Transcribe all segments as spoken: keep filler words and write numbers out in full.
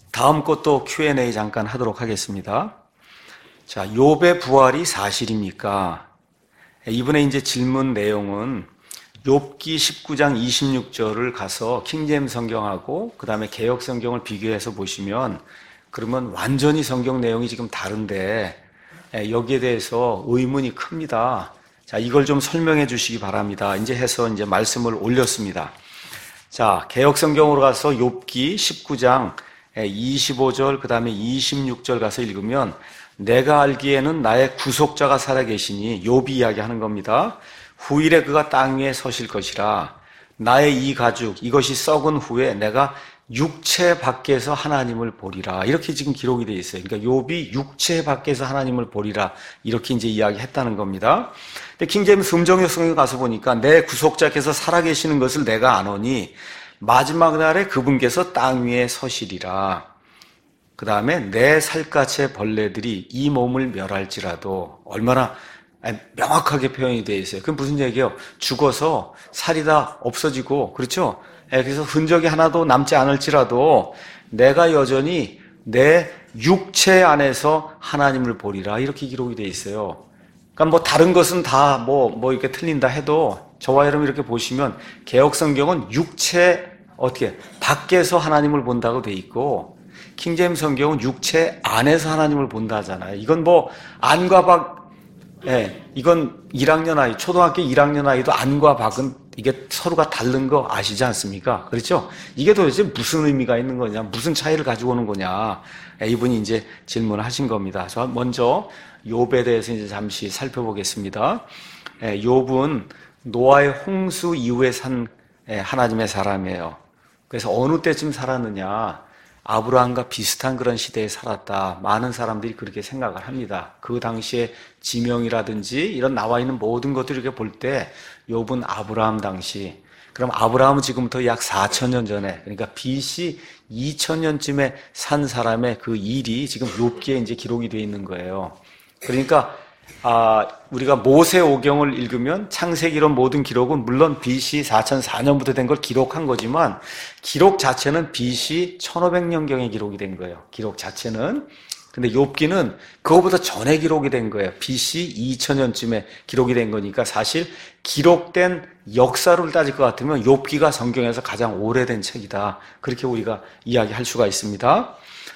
다음 것도 큐 앤 에이 잠깐 하도록 하겠습니다. 자, 욥의 부활이 사실입니까? 이번에 이제 질문 내용은 욥기 십구 장 이십육 절을 가서 킹제임스 성경하고 그 다음에 개역 성경을 비교해서 보시면 그러면 완전히 성경 내용이 지금 다른데 여기에 대해서 의문이 큽니다. 자, 이걸 좀 설명해 주시기 바랍니다. 이제 해서 이제 말씀을 올렸습니다. 자, 개역 성경으로 가서 욥기 십구 장 이십오 절 그 다음에 이십육 절 가서 읽으면 내가 알기에는 나의 구속자가 살아계시니 욥이 이야기하는 겁니다. 후일에 그가 땅 위에 서실 것이라. 나의 이 가죽 이것이 썩은 후에 내가 육체 밖에서 하나님을 보리라. 이렇게 지금 기록이 되어 있어요. 그러니까 욥이 육체 밖에서 하나님을 보리라 이렇게 이제 이야기했다는 겁니다. 근데 킹제임스 음정역 성경에 가서 보니까 내 구속자께서 살아계시는 것을 내가 아노니 마지막 날에 그분께서 땅 위에 서시리라. 그 다음에 내 살갗의 벌레들이 이 몸을 멸할지라도 얼마나 명확하게 표현이 되어 있어요. 그럼 무슨 얘기예요? 죽어서 살이 다 없어지고 그렇죠? 그래서 흔적이 하나도 남지 않을지라도 내가 여전히 내 육체 안에서 하나님을 보리라 이렇게 기록이 되어 있어요. 그러니까 뭐 다른 것은 다 뭐 뭐 이렇게 틀린다 해도 저와 여러분 이렇게 보시면 개역 성경은 육체 어떻게 밖에서 하나님을 본다고 돼 있고 킹제임스 성경은 육체 안에서 하나님을 본다 하잖아요. 이건 뭐 안과 밖, 예, 이건 일 학년 아이, 초등학교 일 학년 아이도 안과 밖은 이게 서로가 다른 거 아시지 않습니까? 그렇죠? 이게 도대체 무슨 의미가 있는 거냐, 무슨 차이를 가지고 오는 거냐, 예, 이분이 이제 질문을 하신 겁니다. 저 먼저 욥에 대해서 이제 잠시 살펴보겠습니다. 예, 욥은 노아의 홍수 이후에 산 예, 하나님의 사람이에요. 그래서 어느 때쯤 살았느냐? 아브라함과 비슷한 그런 시대에 살았다. 많은 사람들이 그렇게 생각을 합니다. 그 당시에 지명이라든지 이런 나와 있는 모든 것들을 이렇게 볼 때 욥은 아브라함 당시, 그럼 아브라함은 지금부터 약 사천 년 전에, 그러니까 비씨 이천 년쯤에 산 사람의 그 일이 지금 욥기에 이제 기록이 되어 있는 거예요. 그러니까 아, 우리가 모세오경을 읽으면 창세기 이런 모든 기록은 물론 비씨 사천사 년부터 된 걸 기록한 거지만 기록 자체는 비씨 천오백 년경에 기록이 된 거예요. 기록 자체는. 근데 욥기는 그거보다 전에 기록이 된 거예요. 비씨 이천 년쯤에 기록이 된 거니까 사실 기록된 역사를 따질 것 같으면 욥기가 성경에서 가장 오래된 책이다. 그렇게 우리가 이야기할 수가 있습니다.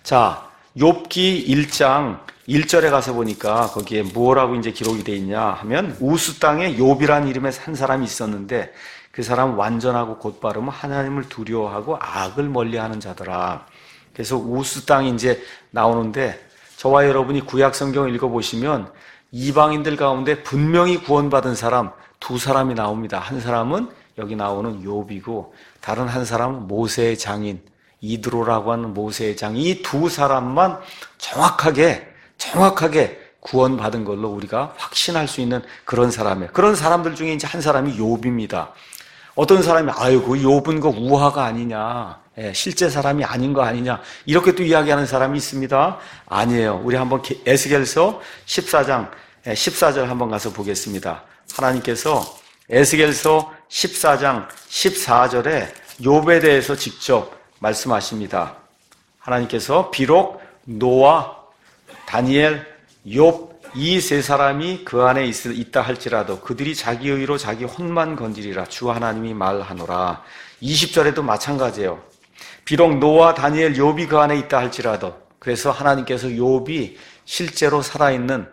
자, 욥기 일 장 일 절에 가서 보니까 거기에 뭐라고 이제 기록이 되어 있냐 하면 우스 땅에 욥이라는 이름의 한 사람이 있었는데 그 사람은 완전하고 곧바르면 하나님을 두려워하고 악을 멀리하는 자더라. 그래서 우스 땅이 이제 나오는데 저와 여러분이 구약 성경을 읽어보시면 이방인들 가운데 분명히 구원받은 사람 두 사람이 나옵니다. 한 사람은 여기 나오는 욥이고 다른 한 사람은 모세의 장인 이드로라고 하는 모세의 장인. 이 두 사람만 정확하게 정확하게 구원받은 걸로 우리가 확신할 수 있는 그런 사람이에요. 그런 사람들 중에 이제 한 사람이 욥입니다. 어떤 사람이 아이고 욥은 그 우화가 아니냐, 예, 실제 사람이 아닌 거 아니냐 이렇게 또 이야기하는 사람이 있습니다. 아니에요. 우리 한번 에스겔서 십사 장 십사 절 한번 가서 보겠습니다. 하나님께서 에스겔서 십사 장 십사 절에 욥에 대해서 직접 말씀하십니다. 하나님께서 비록 노아 다니엘, 욥 이 세 사람이 그 안에 있다 할지라도 그들이 자기 의로 자기 혼만 건지리라 주 하나님이 말하노라. 이십 절에도 마찬가지예요. 비록 노아, 다니엘, 욥이 그 안에 있다 할지라도 그래서 하나님께서 욥이 실제로 살아있는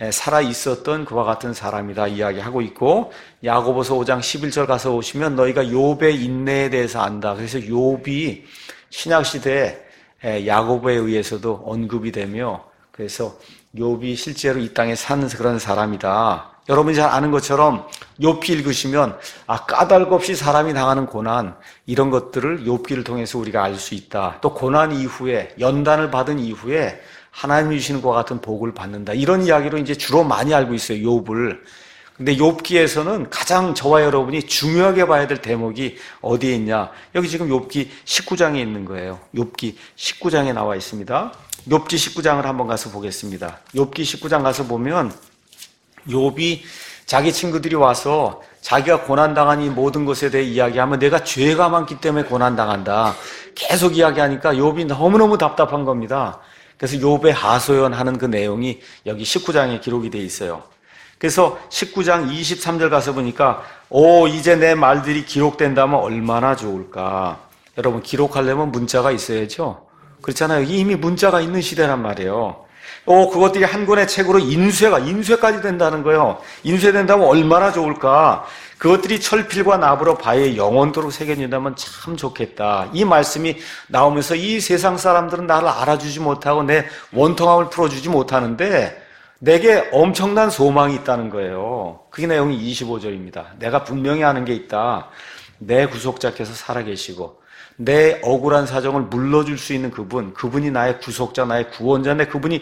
살아있었던 그와 같은 사람이다 이야기하고 있고 야고보서 오 장 십일 절 가서 오시면 너희가 욥의 인내에 대해서 안다. 그래서 욥이 신약시대에 야고보에 의해서도 언급이 되며 그래서 욥이 실제로 이 땅에 사는 그런 사람이다. 여러분이 잘 아는 것처럼 욥기 읽으시면 아 까닭 없이 사람이 당하는 고난 이런 것들을 욥기를 통해서 우리가 알 수 있다. 또 고난 이후에 연단을 받은 이후에 하나님이 주시는 것과 같은 복을 받는다. 이런 이야기로 이제 주로 많이 알고 있어요. 욥을. 근데 욥기에서는 가장 저와 여러분이 중요하게 봐야 될 대목이 어디에 있냐? 여기 지금 욥기 십구 장에 있는 거예요. 욥기 십구 장에 나와 있습니다. 욥기 십구 장을 한번 가서 보겠습니다. 욥기 십구 장 가서 보면 욥이 자기 친구들이 와서 자기가 고난당한 이 모든 것에 대해 이야기하면 내가 죄가 많기 때문에 고난당한다. 계속 이야기하니까 욥이 너무너무 답답한 겁니다. 그래서 욥의 하소연하는 그 내용이 여기 십구 장에 기록이 되어 있어요. 그래서 십구 장 이십삼 절 가서 보니까 오, 이제 내 말들이 기록된다면 얼마나 좋을까. 여러분, 기록하려면 문자가 있어야죠. 그렇잖아요. 이미 문자가 있는 시대란 말이에요. 오, 그것들이 한 권의 책으로 인쇄가, 인쇄까지 된다는 거예요. 인쇄된다면 얼마나 좋을까. 그것들이 철필과 납으로 바에 영원토록 새겨진다면 참 좋겠다. 이 말씀이 나오면서 이 세상 사람들은 나를 알아주지 못하고 내 원통함을 풀어주지 못하는데 내게 엄청난 소망이 있다는 거예요. 그게 내용이 이십오 절입니다. 내가 분명히 아는 게 있다. 내 구속자께서 살아계시고 내 억울한 사정을 물러줄 수 있는 그분, 그분이 나의 구속자, 나의 구원자인데 그분이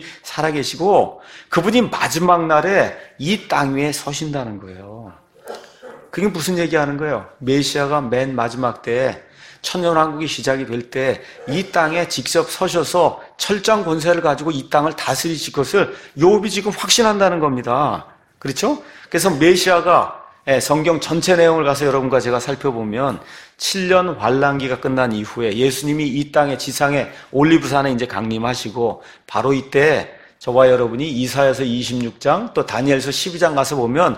살아계시고 그분이 마지막 날에 이 땅 위에 서신다는 거예요. 그게 무슨 얘기하는 거예요? 메시아가 맨 마지막 때에 천년왕국이 시작이 될 때 이 땅에 직접 서셔서 철장 권세를 가지고 이 땅을 다스리실 것을 욥이 지금 확신한다는 겁니다. 그렇죠? 그래서 메시아가 성경 전체 내용을 가서 여러분과 제가 살펴보면 칠 년 환란기가 끝난 이후에 예수님이 이 땅에 지상에 올리브산에 이제 강림하시고 바로 이때 저와 여러분이 이사야서 이십육 장 또 다니엘서 십이 장 가서 보면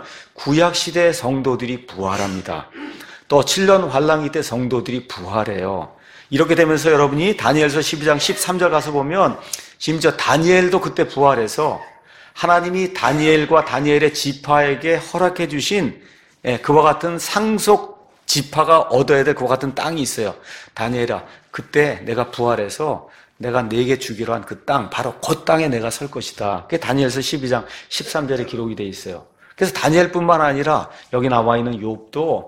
구약시대의 성도들이 부활합니다. 또 칠 년 환란기 때 성도들이 부활해요. 이렇게 되면서 여러분이 다니엘서 십이 장 십삼 절 가서 보면 심지어 다니엘도 그때 부활해서 하나님이 다니엘과 다니엘의 지파에게 허락해 주신 그와 같은 상속 지파가 얻어야 될 그와 같은 땅이 있어요. 다니엘아, 그때 내가 부활해서 내가 네게 주기로 한 그 땅, 바로 그 땅에 내가 설 것이다. 그게 다니엘서 십이 장 십삼 절에 기록이 되어 있어요. 그래서 다니엘뿐만 아니라 여기 나와 있는 욥도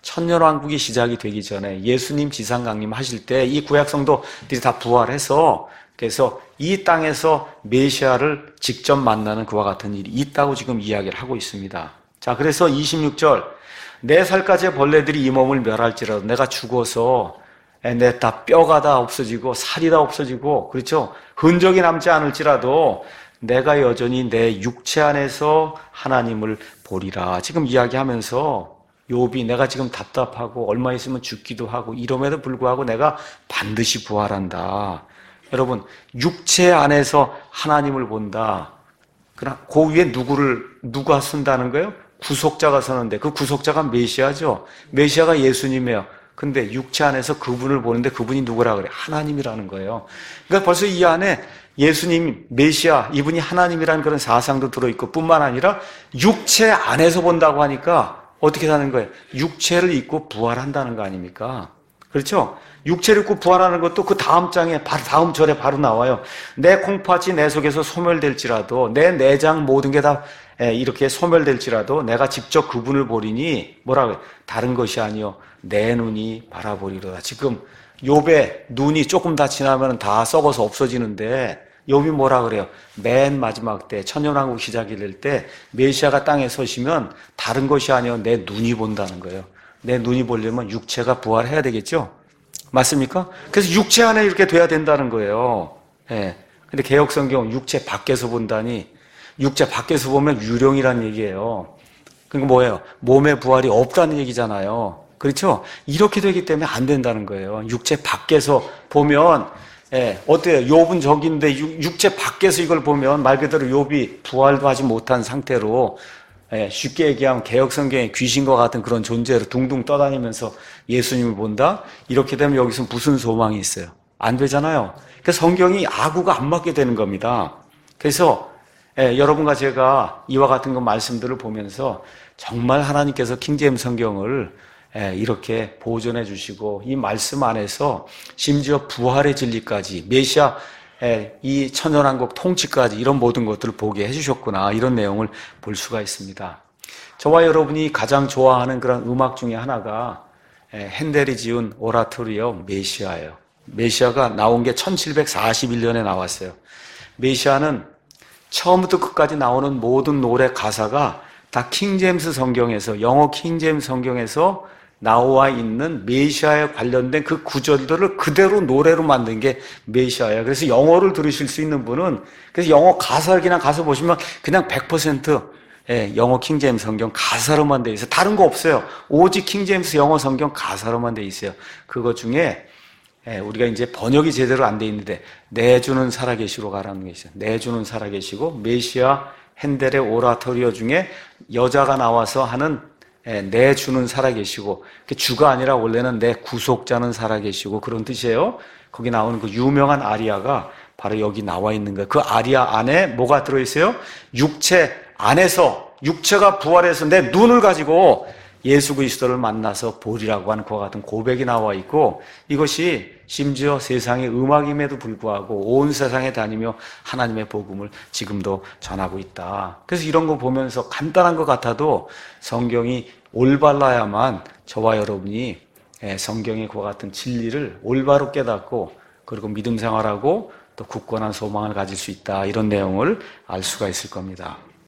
천년왕국이 시작이 되기 전에 예수님 지상 강림하실 때 이 구약 성도들이 다 부활해서 그래서 이 땅에서 메시아를 직접 만나는 그와 같은 일이 있다고 지금 이야기를 하고 있습니다. 자, 그래서 이십육 절 네 살까지의 벌레들이 이 몸을 멸할지라도 내가 죽어서 내 다 뼈가 다 없어지고 살이 다 없어지고 그렇죠? 흔적이 남지 않을지라도 내가 여전히 내 육체 안에서 하나님을 보리라. 지금 이야기하면서 욥이 내가 지금 답답하고 얼마 있으면 죽기도 하고 이럼에도 불구하고 내가 반드시 부활한다. 여러분, 육체 안에서 하나님을 본다. 그러나 그 위에 누구를 누가 쓴다는 거예요? 구속자가 서는데 그 구속자가 메시아죠. 메시아가 예수님이에요. 근데 육체 안에서 그분을 보는데 그분이 누구라 그래? 하나님이라는 거예요. 그러니까 벌써 이 안에 예수님, 메시아, 이분이 하나님이라는 그런 사상도 들어있고 뿐만 아니라 육체 안에서 본다고 하니까 어떻게 사는 거예요? 육체를 입고 부활한다는 거 아닙니까? 그렇죠? 육체를 입고 부활하는 것도 그 다음 장에, 바로 다음 절에 바로 나와요. 내 콩팥이 내 속에서 소멸될지라도 내 내장 모든 게 다 이렇게 소멸될지라도 내가 직접 그분을 보리니 뭐라고요? 다른 것이 아니요 내 눈이 바라보리로다. 지금 욥의 눈이 조금 다 지나면 다 썩어서 없어지는데 욥이 뭐라 그래요? 맨 마지막 때 천년왕국 시작이 될 때 메시아가 땅에 서시면 다른 것이 아니요 내 눈이 본다는 거예요. 내 눈이 보려면 육체가 부활해야 되겠죠? 맞습니까? 그래서 육체 안에 이렇게 돼야 된다는 거예요. 예. 근데 개혁성경은 육체 밖에서 본다니 육체 밖에서 보면 유령이라는 얘기예요. 그러니까 뭐예요? 몸의 부활이 없다는 얘기잖아요. 그렇죠? 이렇게 되기 때문에 안 된다는 거예요. 육체 밖에서 보면 예, 어때요? 욥은 저기인데 육체 밖에서 이걸 보면 말 그대로 욥이 부활도 하지 못한 상태로 예, 쉽게 얘기하면 개혁성경의 귀신과 같은 그런 존재로 둥둥 떠다니면서 예수님을 본다? 이렇게 되면 여기서 무슨 소망이 있어요? 안 되잖아요. 그래서 성경이 아구가 안 맞게 되는 겁니다. 그래서 예, 여러분과 제가 이와 같은 그 말씀들을 보면서 정말 하나님께서 킹제임스 성경을 예, 이렇게 보존해 주시고 이 말씀 안에서 심지어 부활의 진리까지 메시아 예, 이 천년왕국 통치까지 이런 모든 것들을 보게 해주셨구나 이런 내용을 볼 수가 있습니다. 저와 여러분이 가장 좋아하는 그런 음악 중에 하나가 예, 핸델이 지은 오라토리오 메시아예요. 메시아가 나온 게 천칠백사십일 년에 나왔어요. 메시아는 처음부터 끝까지 나오는 모든 노래 가사가 다 킹제임스 성경에서 영어 킹제임스 성경에서 나와 있는 메시아에 관련된 그 구절들을 그대로 노래로 만든 게 메시아예요. 그래서 영어를 들으실 수 있는 분은 그래서 영어 가사를 그냥 가서 보시면 그냥 백 퍼센트 예, 영어 킹제임스 성경 가사로만 돼 있어요. 다른 거 없어요. 오직 킹제임스 영어 성경 가사로만 돼 있어요. 그것 중에 예, 우리가 이제 번역이 제대로 안 돼 있는데 내 주는 살아계시로 가라는 게 있어요. 내 주는 살아계시고 메시아 핸델의 오라토리오 중에 여자가 나와서 하는 예, 내 주는 살아계시고 주가 아니라 원래는 내 구속자는 살아계시고 그런 뜻이에요. 거기 나오는 그 유명한 아리아가 바로 여기 나와 있는 거예요. 그 아리아 안에 뭐가 들어있어요? 육체 안에서 육체가 부활해서 내 눈을 가지고 예수 그리스도를 만나서 보리라고 하는 그와 같은 고백이 나와 있고 이것이 심지어 세상의 음악임에도 불구하고 온 세상에 다니며 하나님의 복음을 지금도 전하고 있다. 그래서 이런 거 보면서 간단한 것 같아도 성경이 올바라야만 저와 여러분이 성경의 그와 같은 진리를 올바로 깨닫고 그리고 믿음 생활하고 또 굳건한 소망을 가질 수 있다. 이런 내용을 알 수가 있을 겁니다.